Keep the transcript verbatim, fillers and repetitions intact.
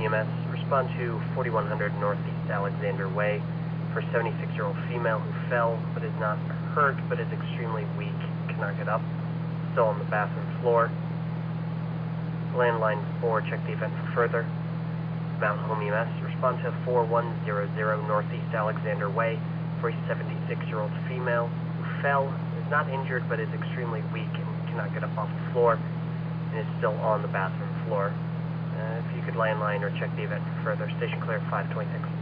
E M S. Respond to forty-one hundred Northeast Alexander Way for a seventy-six-year-old female who fell but is not hurt but is extremely weak, cannot get up, still on the bathroom floor. Landline four, check the event for further. Mount Home E M S. Respond to forty-one hundred Northeast Alexander Way for a seventy-six-year-old female who fell, is not injured but is extremely weak and cannot get up off the floor and is still on the bathroom floor. Uh, if you could landline or check the event for further. Station clear five twenty-six.